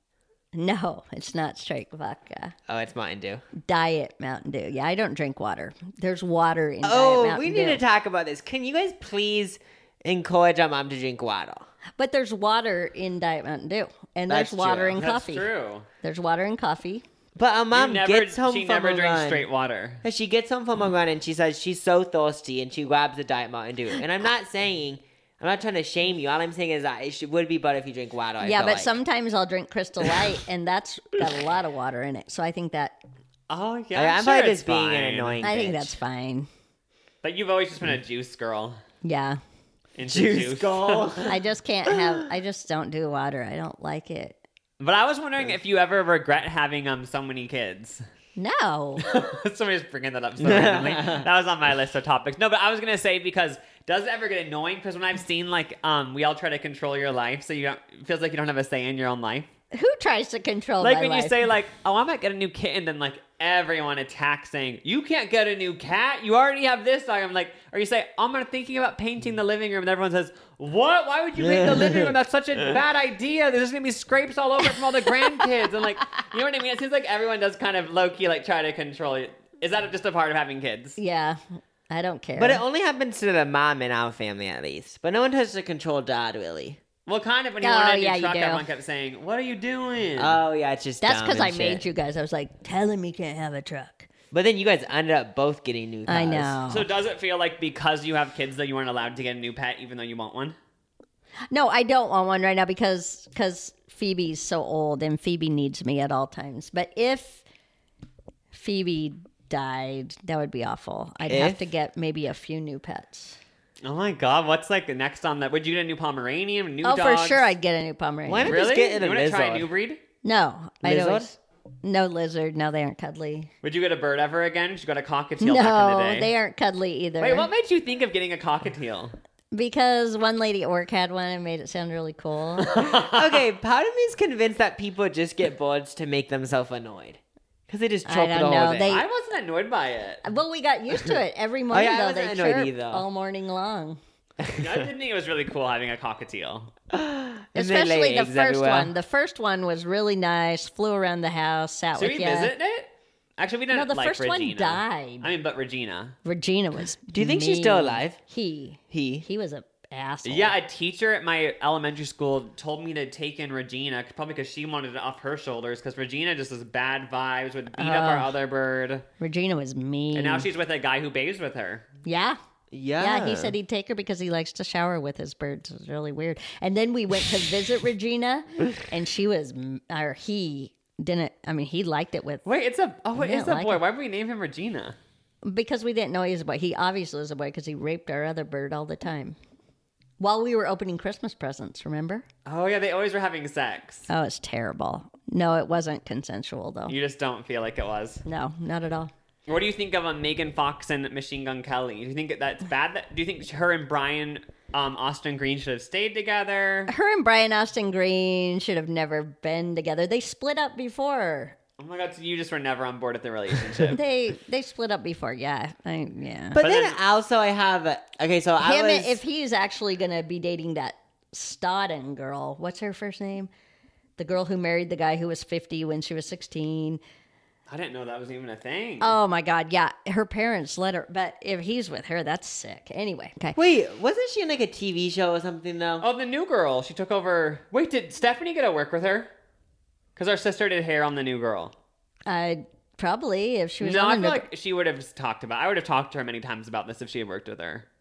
No, it's not straight vodka. Oh, it's Mountain Dew. Diet Mountain Dew. Yeah, I don't drink water. There's water in Diet Oh, Mountain we need Dew. to talk about this. Can you guys please encourage our mom to drink water? But there's water in Diet Mountain Dew, and That's there's water true. in That's coffee. true. There's water in coffee. But our mom You never, gets home she from never a drinks run. straight water. And She gets home from a run and she says she's so thirsty and she grabs a Diet Mountain Dew. And I'm not saying, I'm not trying to shame you. All I'm saying is that it should, would be better if you drink water. I yeah, feel but like. sometimes I'll drink Crystal Light, and that's got a lot of water in it. So I think that Oh yeah, I- I'm, I'm sure probably it's just being fine. an annoying I think bitch. that's fine. But you've always just been a juice girl. Yeah, Into Juice juice. goal. I just can't have. I just don't do water. I don't like it. But I was wondering if you ever regret having um so many kids. No. Somebody's bringing that up so randomly. That was on my list of topics. No, but I was gonna say because does it ever get annoying? Because when I've seen like um we all try to control your life, so you don't it feels like you don't have a say in your own life. Who tries to control Like my when life? you say like, oh, I might get a new kitten, then like everyone attacks saying you can't get a new cat. You already have this dog. I'm like, or you say I'm gonna thinking about painting the living room, and everyone says, what? Why would you paint the living room? That's such a bad idea. There's gonna be scrapes all over it from all the grandkids, and like, you know what I mean? It seems like everyone does kind of low key like try to control it. Is that just a part of having kids? Yeah, I don't care. But it only happens to the mom in our family at least. But no one tries to control dad really. Well, kind of when you Oh, wanted a yeah, new you truck, do. everyone kept saying, "What are you doing?" Oh yeah, it's just That's dumb because and I shit. made you guys. I was like, tell him he can't have a truck. But then you guys ended up both getting new cars. I know. So does it feel like because you have kids that you weren't allowed to get a new pet, even though you want one? No, I don't want one right now because because Phoebe's so old and Phoebe needs me at all times. But if Phoebe died, that would be awful. I'd have If? to get maybe a few new pets. Oh my god, what's like the next on that? Would you get a new Pomeranian, new Oh, dogs? for sure, I'd get a new Pomeranian. Why not Really? just get in you a want to try a lizard? new breed? No, I'd Lizard? always. No lizard. No, they aren't cuddly. Would you get a bird ever again? She got a cockatiel back in the No, day. they aren't cuddly either. Wait, what made you think of getting a cockatiel? Because one lady at work had one and made it sound really cool. Okay, part of me is convinced that people just get birds to make themselves annoyed. Because they just I chirp don't the whole know, day. they- I wasn't annoyed by it. Well, we got used to it every morning. yeah, I though wasn't they annoyed chirp either. all morning long. I didn't think it was really cool having a cockatiel. And they Especially lay the eggs first everywhere. one. The first one was really nice. Flew around the house, sat Should with we you. visit it? Actually, we didn't No, the like first one Regina. died. I mean, but Regina. Regina was. Do you think she's still mean. alive? He. He. He was a asshole. Yeah, a teacher at my elementary school told me to take in Regina, probably because she wanted it off her shoulders, because Regina just has bad vibes, would beat up our Ugh. other bird. Regina was mean. And now she's with a guy who bathes with her. Yeah. Yeah. Yeah, he said he'd take her because he likes to shower with his birds. It was really weird. And then we went to visit Regina, and she was, or he didn't. I mean, he liked it with Wait, it's a oh, it Yeah, is a like boy. it. Why would we name him Regina? because we didn't know he was a boy. He obviously was a boy because he raped our other bird all the time while we were opening Christmas presents. Remember? Oh yeah, they always were having sex. Oh, it's terrible. No, it wasn't consensual though. You just don't feel like it was. No, not at all. What do you think of um, Megan Fox and Machine Gun Kelly? Do you think that's bad? That, do you think her and Brian um, Austin Green should have stayed together? Her and Brian Austin Green should have never been together. They split up before. Oh my god, so you just were never on board with the relationship. They they split up before. Yeah, I, yeah. But, But then, then- also I have okay, so I Him, was if he's actually going to be dating that Stodden girl, what's her first name? The girl who married the guy who was fifty when she was sixteen. I didn't know that was even a thing. Oh my God, yeah. Her parents let her, but if he's with her, that's sick. Anyway, okay. wait, wasn't she in like a T V show or something though? Oh, the new girl. She took over. Wait, did Stephanie get to work with her? Because our sister did hair on the new girl. I probably, if she was No, I on feel the, like she would have talked about. I would have talked to her many times about this if she had worked with her.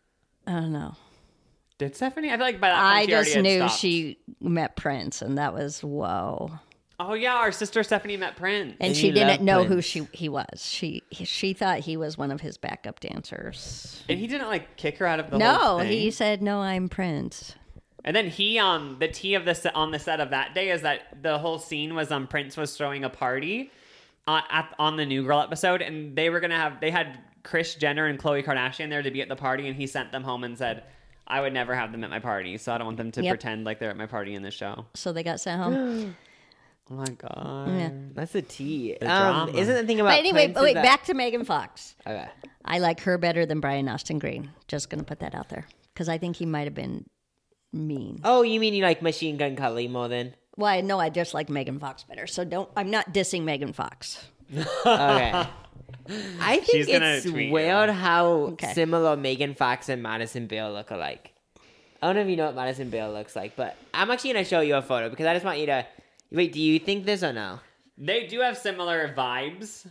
I don't know. Did Stephanie? I feel like by that point I she already just had knew stopped. she met Prince, and that was whoa. Oh yeah, our sister Stephanie met Prince. And And she you didn't love know who Prince. she he was. She she thought he was one of his backup dancers. And he didn't like kick her out of the No, whole thing. he said, "No, I'm Prince." And then he um the tea of the set on the set of that day is that the whole scene was um Prince was throwing a party uh, at on the New Girl episode, and they were gonna have they had Kris Jenner and Khloe Kardashian there to be at the party, and he sent them home and said, "I would never have them at my party, so I don't want them to Yep. pretend like they're at my party in this show." So they got sent home. Oh my god. Yeah. That's a T. The Um, drama. isn't the thing about But anyway, Prince is wait, that- back to Megan Fox. Okay. I like her better than Brian Austin Green. Just gonna put that out there because I think he might have been mean. Oh, you mean you like Machine Gun Kelly more than? Well, I know I just like Megan Fox better. So don't. I'm not dissing Megan Fox. Okay. I think She's gonna it's tweet you. weird how Okay. similar Megan Fox and Madison Beer look alike. I don't know if you know what Madison Beer looks like, but I'm actually gonna show you a photo because I just want you to. Wait, do you think this or no? They do have similar vibes.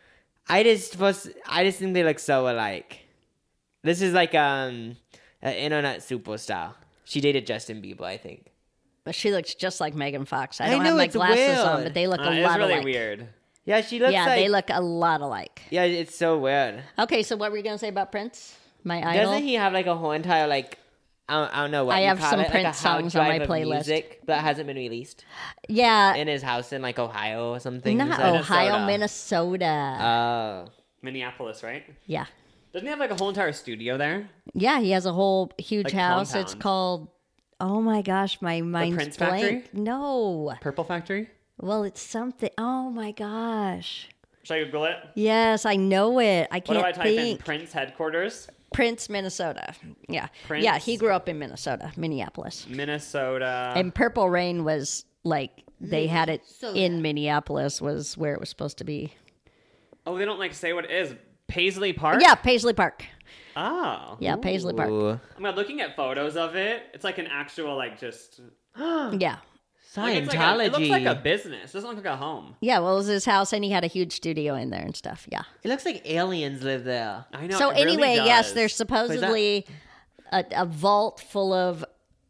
I just first, I just think they look so alike. This is like um an internet superstar. She dated Justin Bieber, I think. But she looks just like Megan Fox. I I don't have know, my it's glasses on, weird. but they look Uh, a it's lot really alike. weird. Yeah, she looks Yeah, like. they look a lot alike. Yeah, it's so weird. Okay, so what were you gonna say about Prince? My idol. Doesn't he have like a whole entire like? I don't, I don't know what I you have call some it, like a Prince hard songs on my drive of playlist. music that hasn't been released Yeah, in his house in like Ohio or something. not you said? Ohio, Minnesota. Minnesota. Oh. Minneapolis, right? yeah, Doesn't he have like a whole entire studio there? yeah. He has a whole huge Like house. It's compound. called. Oh my gosh, my mind's Prince blank. Factory? No, Purple Factory? well, it's something. Oh my gosh. Should I Google it? Yes, I know it. I What can't do I type think. in? Prince headquarters? Prince, Minnesota. Yeah, Prince? yeah. He grew up in Minnesota, Minneapolis, Minnesota. and Purple Rain was like they had it So in Minneapolis. Was where it was supposed to be. oh, they don't like say what it is. Paisley Park? Yeah, Paisley Park. Oh. Yeah, Paisley Park. Ooh. I'm like, looking at photos of it. It's like an actual, like, just. Yeah. Like, it's like a, Scientology. it looks like a business. It doesn't look like a home. Yeah, well, it was his house, and he had a huge studio in there and stuff. Yeah. It looks like aliens live there. I know. so it really anyway, yes, does. there's supposedly a, a vault full of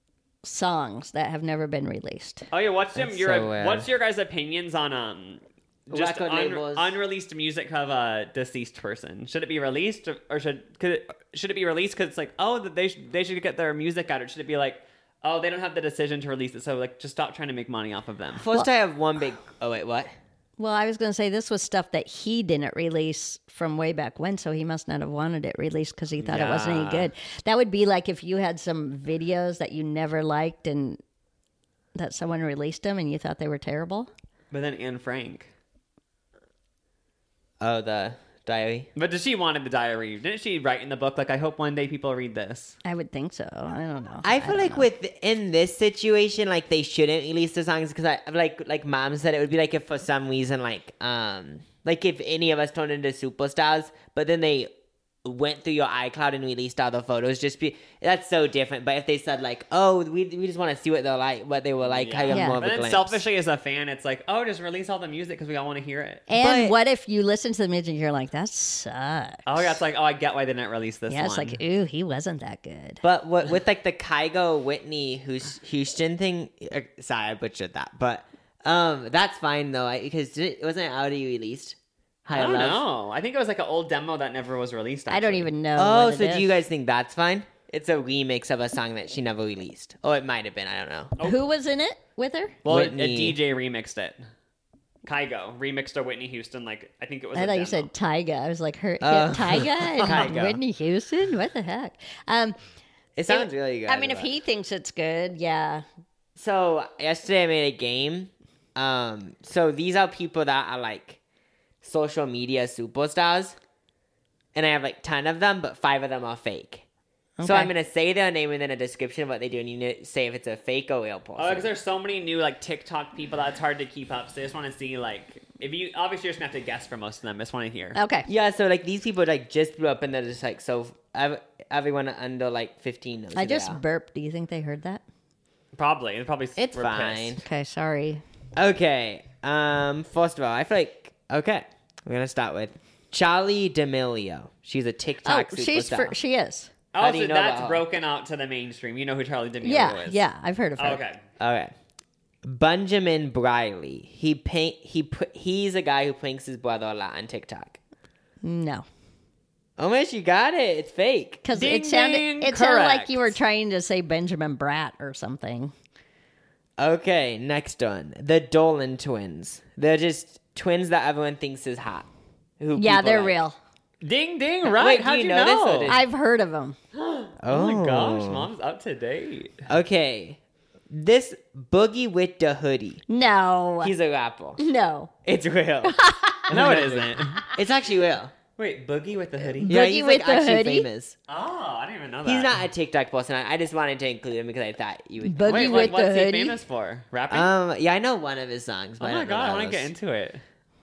songs that have never been released. Oh yeah, what's them? That's Your so weird. what's your guys' opinions on um just Record un- labels. unreleased music of a deceased person? Should it be released or, or should could it, should it be released because it's like oh that they sh- they should get their music out or should it be like oh they don't have the decision to release it so like just stop trying to make money off of them? First, I have one big. Oh wait, what? Well, I was going to say this was stuff that he didn't release from way back when, so he must not have wanted it released because he thought it wasn't any Yeah. good. That would be like if you had some videos that you never liked and that someone released them and you thought they were terrible. But then Anne Frank. Oh, the diary. But did she wanted the diary? Didn't she write in the book, like, I hope one day people read this? I would think so. I don't know. I feel don't like know. with in this situation, like they shouldn't release the songs because I like like Mom said it would be like if for some reason like um like if any of us turned into superstars, but then they went through your iCloud and released all the photos, just be that's so different. But if they said like, oh, we we just want to see what they're like, what they were like, kind of Yeah. more of But a then glimpse. selfishly as a fan, it's like, oh, just release all the music because we all want to hear it. And But- what if you listen to the music and you're like, that sucks? Oh, yeah, it's like, oh, I get why they didn't release this yeah, it's one. like, ooh, he wasn't that good. But what with like the Kygo Whitney Hous- Houston thing? Uh, sorry, I butchered that. But um, that's fine though, because it wasn't it already released. I Higher don't Love? know. I think it was like an old demo that never was released. I don't actually. even know. Oh, what it so do is. you guys think that's fine? It's a remix of a song that she never released. Oh, it might have been. I don't know. Who was in it with her? Well, a Whitney. D J remixed it. Kygo remixed a Whitney Houston. Like I think it was. I a thought you demo. said Tyga. I was like, her Oh. Tyga and Tyga. Whitney Houston. What the heck? Um, It sounds really good. I mean, if but- he thinks it's good, yeah. So yesterday I made a game. Um, so these are people that are like social media superstars, and I have like ten of them, but five of them are fake. So Okay. I'm gonna say their name and then a description of what they do, and you need to say if it's a fake or real person. Oh, because there's so many new like TikTok people that it's hard to keep up. So I just want to see like if you obviously you're just gonna have to guess for most of them. I just want to hear. Okay. Yeah, so like these people like just blew up, and they're just like so. ev- Everyone under like fifteen knows. I who they just are. burped. Do you think they heard that? Probably. It probably. It's were fine. pissed. Okay, sorry. Okay. Um. First of all, I feel like okay. We're gonna start with Charlie D'Amelio. She's a Oh, TikTok superstar. she's for, she is. How Oh, do so you know that's about her? broken out to the mainstream. You know who Charlie D'Amelio Yeah, is. yeah. I've heard of her. Oh, okay. Okay. Benjamin Briley. He paint. He put. He's a guy who pranks his brother a lot on TikTok. No, Oh my, you got it. It's fake. because Ding, it sounded ding, it sounded like correct. you were trying to say Benjamin Bratt or something. Okay. Next one. The Dolan twins. They're just twins that everyone thinks is hot. Who Yeah, people they're like. real. Ding ding. Right. Wait, do How'd you you know this, or know? did- I've heard of them. Oh my gosh, mom's up to date. Okay. This Boogie with the hoodie. No, He's a rapper. no. It's real. No, it isn't. It's actually real. Wait, Boogie with the hoodie? Yeah, Boogie he's with like the actually hoodie? famous. Oh, I didn't even know that. He's not a TikTok person. I I just wanted to include him because I thought you would. Boogie Wait, with like, what's the he hoodie. famous for? Rapping? Um, yeah, I know one of his songs. But oh I my don't know god, I what want to else. get into it.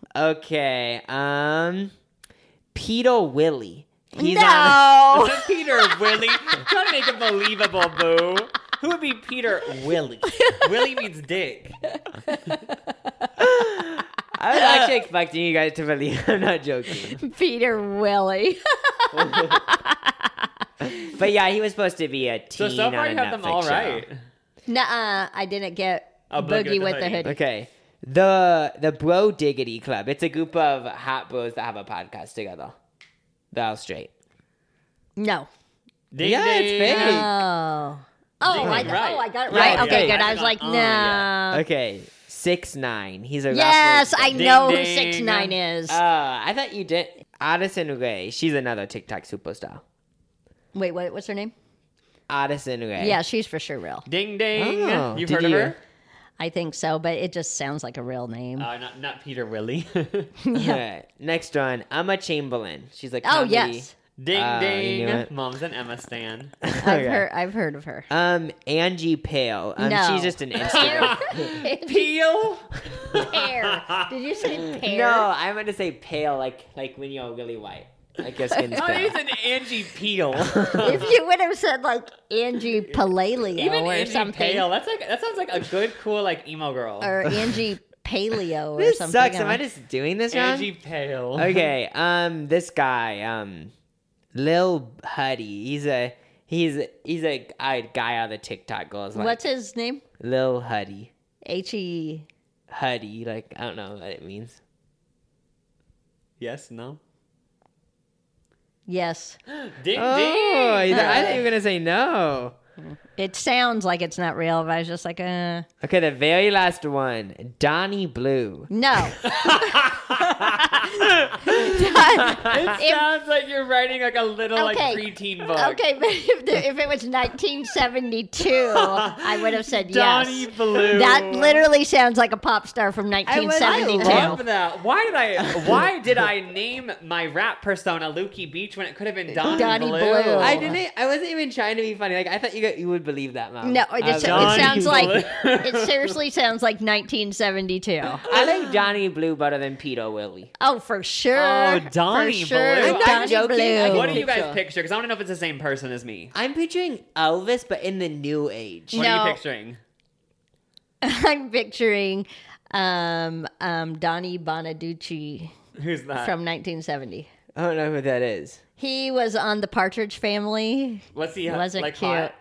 Okay. Um, Peter Willie. He's on. no. Peter Willie. Trying to make it believable, boo. Who would be Peter Willie? Willie means dick. I was actually expecting you guys to believe. I'm not joking. Peter Willie. But yeah, he was supposed to be a So teen so far on a you have them Netflix all show. right. Nuh-uh, I didn't get A Boogie, with the hoodie. Okay. The the Bro Diggity Club. It's a group of hot bros that have a podcast together. They're all straight. No. Ding, Yeah, it's ding. fake. Oh. Oh, Ding, I, ding, right. oh, I got it Yeah, right. yeah, okay, yeah. good. I was like, Oh, no. yeah. Okay. Six nine. He's a Yes, rapper. I Ding, know who ding. six nine is. Uh, I thought you did. Addison Rae. She's another TikTok superstar. Wait, what? What's her name? Addison Rae. Yeah, she's for sure real. Ding ding. Oh, You've did heard you? of her? I think so, but it just sounds like a real name. Uh, not, not Peter Willie. Alright, next one. Emma Chamberlain. She's like oh comedy. yes, Ding Uh, you ding. knew it. Mom's an Emma stan. I've Okay. heard. I've heard of her. Um, Angie Pale. Um, No. she's just an Instagram. Peel. Pear. Did you say pear? No, I meant to say pale, like like when you're really white, like your skin's Oh, pale. he's an Angie Peel. If you would have said like Angie Paleo Even or Angie something, Pale. That's like that sounds like a good, cool like emo girl. or Angie Paleo or This something. sucks. Am I I don't- just doing this wrong? Angie Pale. Okay. Um, this guy, um, Lil Huddy. He's a he's he's a, a guy out of the TikTok girls. Like, What's his name? Lil Huddy? H E. Huddy. Like I don't know what it means. Yes. No. Yes. Ding Oh, ding. I thought you were gonna say no. It sounds like it's not real, but I was just like, uh, Okay, the very last one, Donnie Blue. no. It sounds like you're writing like a little like Okay. preteen book. Okay, but if, the, if it was nineteen seventy-two, I would have said Donnie yes. Blue. That literally sounds like a pop star from nineteen I seventy-two. love that. Why did I? Why did I name my rap persona Lukey Beach when it could have been Donnie, Donnie Blue? Blue. I didn't. I wasn't even trying to be funny. Like I thought you got, you would believe that, Mom. No, it, I just, was it like, Donnie sounds like Blue. it seriously sounds like nineteen seventy-two. I like Donnie Blue better than Peter Willie. Oh, for sure. Oh, Donnie for sure. Blue. I'm not Donnie joking. Blue. I What do you guys Picture. picture? Because I want to know if it's the same person as me. I'm picturing Elvis, but in the new age. What No. are you picturing? I'm picturing um, um, Donnie Bonaducci Who's that? from nineteen seventy. I don't know who that is. He was on the Partridge Family. What's he Wasn't like? cute. Hot?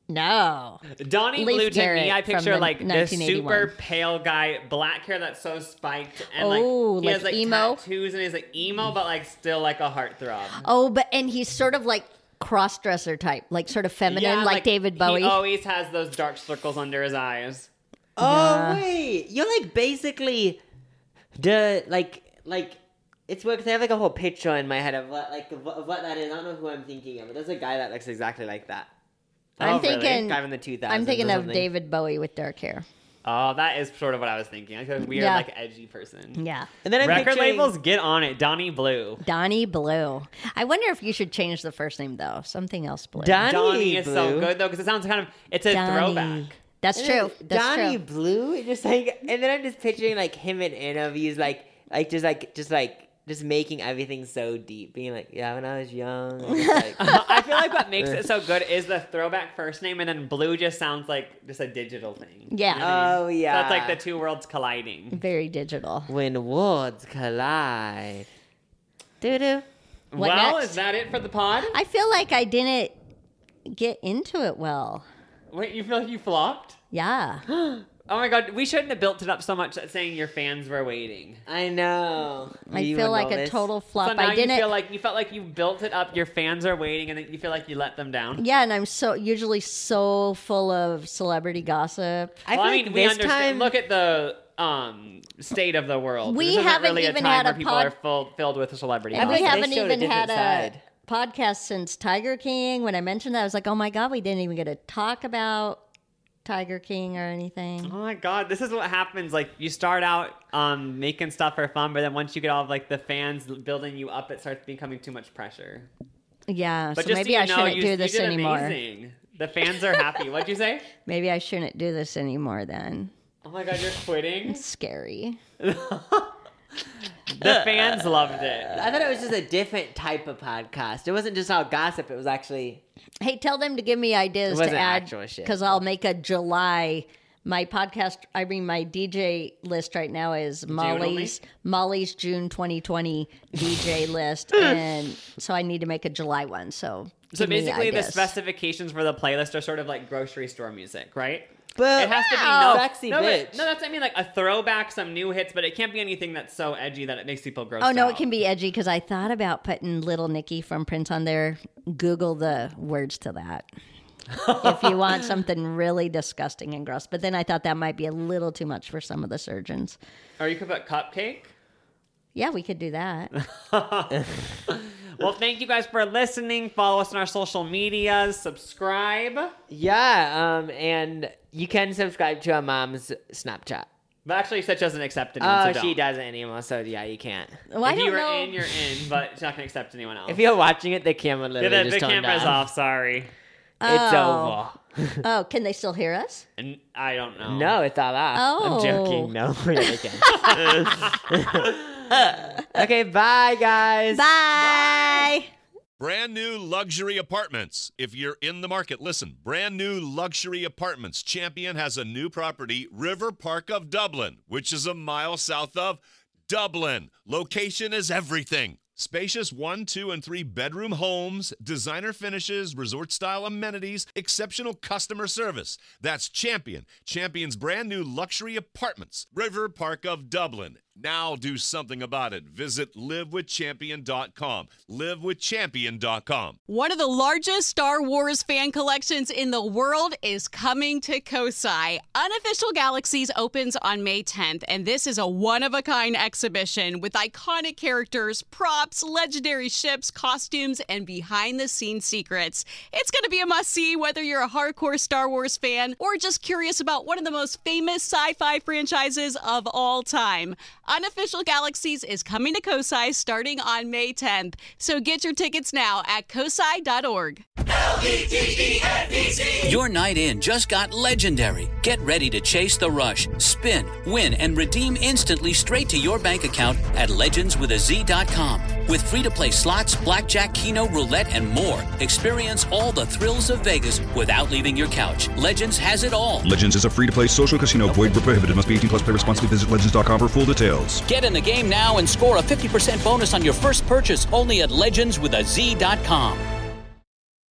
No. Donnie Leif Blue to Garrett me, I from picture the like this nineteen eighty-one. super pale guy, black hair that's so spiked, and Oh, like he like has like emo? tattoos and he's like emo, but like still like a heartthrob. Oh, but and he's sort of like cross-dresser type, like sort of feminine, Yeah, like, David Bowie. He always has those dark circles under his eyes. Oh wait, you're like basically the like like it's weird 'cause I have like a whole picture in my head of what like of what, of what that is. I don't know who I'm thinking of, but there's a guy that looks exactly like that. I'm Oh, really? thinking. Guy from the two thousands. I'm thinking or of something. David Bowie with dark hair. Oh, that is sort of what I was thinking. Like a weird, Yeah. like edgy person. Yeah. And then I'm Record picturing- labels, get on it. Donnie Blue. Donnie Blue. I wonder if you should change the first name though. Something else Blue. Donnie, Donnie is so Blue. good though because it sounds kind of it's a Donnie. throwback. That's And true. then That's Donnie true. Blue, just like, and then I'm just picturing like him in interviews, like, like just like, just like, just making everything so deep, being like, yeah, when I was young, I was like, I feel like what makes it so good is the throwback first name, and then Blue just sounds like just a digital thing. Yeah. You know what I mean? oh yeah, So it's like the two worlds colliding. Very digital. when worlds collide. Doo doo. What well, next? is that it for the pod? I feel like I didn't get into it well. Wait, you feel like you flopped? Yeah. Oh my god, we shouldn't have built it up so much saying your fans were waiting. I know. I You feel would like know a this. total So flop. now I didn't. you feel like you felt like you built it up, your fans are waiting, and then you feel like you let them down. yeah, and I'm so usually so full of celebrity gossip. I Well, feel I mean, like we this understand. time. Look at the um, state of the world. We this isn't haven't really even a time had where a people pod- are full, filled with celebrity And I we feel gossip. like haven't they showed a even had different a side. podcast since Tiger King. When I mentioned that, I was like, oh my God, we didn't even get to talk about Tiger King or anything. Oh my god, this is what happens. Like you start out um making stuff for fun, but then once you get all of like the fans building you up, it starts becoming too much pressure. Yeah, But so just maybe so you I know, shouldn't you, do this you did anymore. amazing. The fans are happy. What'd you say? Maybe I shouldn't do this anymore then. Oh my god, you're quitting. It's scary. The fans loved it. I thought it was just a different type of podcast. It wasn't just all gossip. It was actually. Hey, tell them to give me ideas It to wasn't add actual shit. because I'll make a July. My podcast, I mean, my D J list right now is Molly's Molly's June twenty twenty D J list, and so I need to make a July one. So, So give me basically, the ideas. specifications for the playlist are sort of like grocery store music, right? But It has to be Wow. no Sexy no, wait, bitch. no, that's I mean like a throwback, some new hits, but it can't be anything that's so edgy that it makes people gross. Oh no, out. it can be edgy because I thought about putting Little Nicky from Prince on there. Google the words to that if you want something really disgusting and gross. But then I thought that might be a little too much for some of the surgeons. Or you could put cupcake. Yeah, we could do that. Well, thank you guys for listening. Follow us on our social medias. Subscribe. yeah, um, and you can subscribe to our mom's Snapchat. But actually, Stitch doesn't accept anyone. Oh, so she don't. doesn't anymore, so yeah, you can't. Well, I If don't you were know. in, you're in, but she's not going to accept anyone else. If you're watching it, the camera yeah, literally the, just the turned camera's off. off. Sorry. It's Oh. over. Oh, can they still hear us? And I don't know. No, it's all off. Oh. I'm joking. No, we really can't. Okay, bye, guys. Bye. Brand new luxury apartments. If you're in the market, listen. Brand new luxury apartments. Champion has a new property, River Park of Dublin, which is a mile south of Dublin. Location is everything. Spacious one, two, and three bedroom homes, designer finishes, resort style amenities, exceptional customer service. That's Champion. Champion's brand new luxury apartments, River Park of Dublin. Now do something about it. Visit live with champion dot com. live with champion dot com. One of the largest Star Wars fan collections in the world is coming to Kosai. Unofficial Galaxies opens on May tenth, and this is a one-of-a-kind exhibition with iconic characters, props, legendary ships, costumes, and behind-the-scenes secrets. It's going to be a must-see whether you're a hardcore Star Wars fan or just curious about one of the most famous sci-fi franchises of all time. Unofficial Galaxies is coming to Kosai starting on May tenth, so get your tickets now at kosai dot org. L E G E N D Z. Your night in just got legendary. Get ready to chase the rush, spin, win, and redeem instantly straight to your bank account at legends with a z dot com. With free-to-play slots, blackjack, keno, roulette, and more, experience all the thrills of Vegas without leaving your couch. Legends has it all. Legends is a free-to-play social casino. Void where prohibited. Must be eighteen plus. Play responsibly. Visit legends dot com for full details. Get in the game now and score a fifty percent bonus on your first purchase only at legends with a z dot com.